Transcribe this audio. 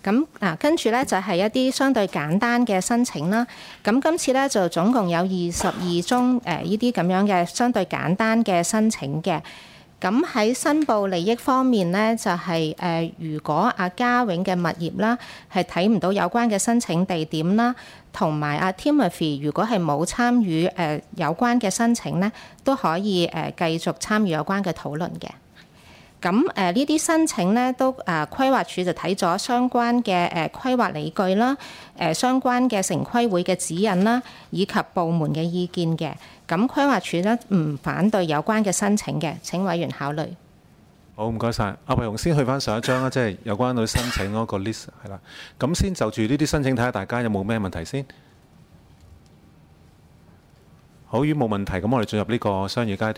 咁跟住咧就係一啲相對簡單嘅申請啦。咁今次咧就總共有22宗呢啲咁樣嘅相對簡單嘅申請嘅。咁喺申報利益方面咧，就係如果阿家永嘅物業啦係睇唔到有關嘅申請地點啦，同埋阿 Timothy 如果係冇參與有關嘅申請咧，都可以繼續參與有關嘅討論嘅。咁呢啲申請咧都規劃署就睇咗相關嘅規劃理據啦，相關嘅城規會嘅指引啦，以及部門嘅意見嘅。咁規劃署咧唔反對有關嘅申請嘅，請委員考慮。 好，唔該晒。阿惠雄先去翻上一張啦，即係有關到申請嗰個 list 係啦。咁先就住呢啲申請睇下大家有冇咩問題先。好，如果冇問題，咁我哋進入呢個商議階段。